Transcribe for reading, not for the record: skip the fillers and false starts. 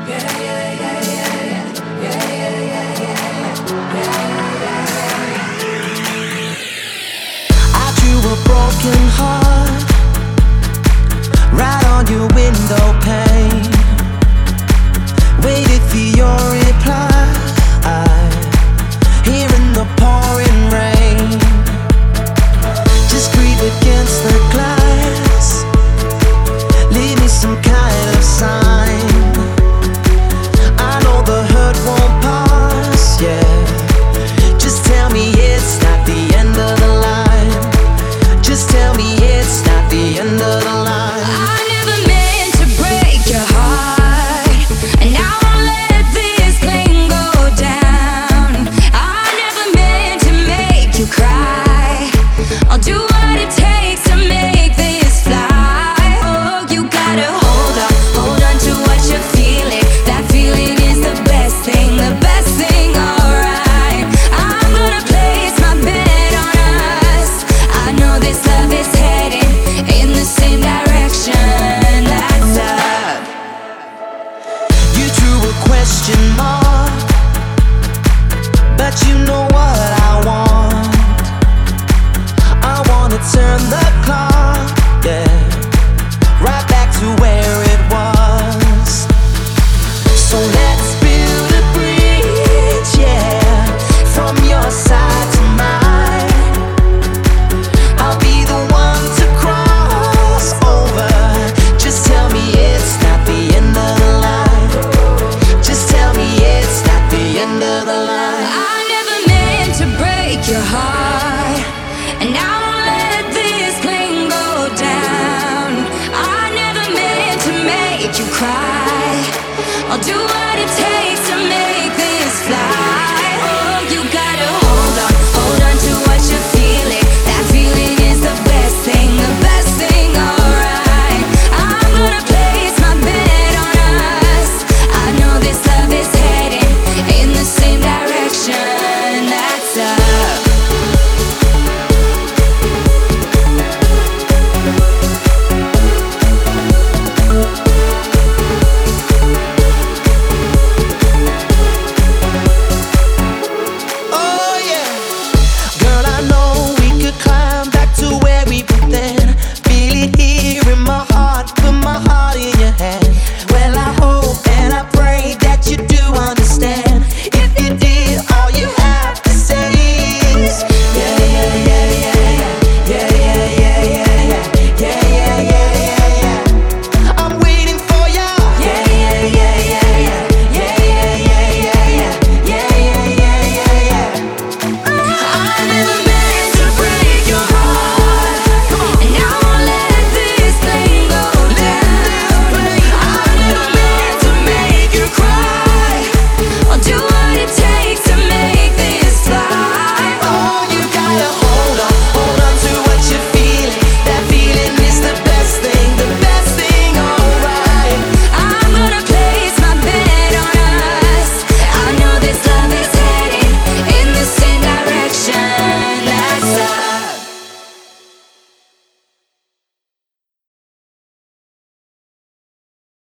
I drew a broken heart right on your window pane. Waited for your reply here in the pouring rain. Just breathe against the glass, leave me some kind of sign. I know the hurt won't pass, yeah. Just tell me it's not the end of the line. Just tell me it's not the end of the line. I never meant to break your heart, and now I'll let this plane go down. I never meant to make you cry. I'll do what it takes to make this fly. Oh, you gotta hold on to what you're feeling. That feeling is the best thing, alright. I'm gonna place my bet on us. I know this love is heading in the same direction. That's up. You drew a question mark, but you know what I want. I wanna turn the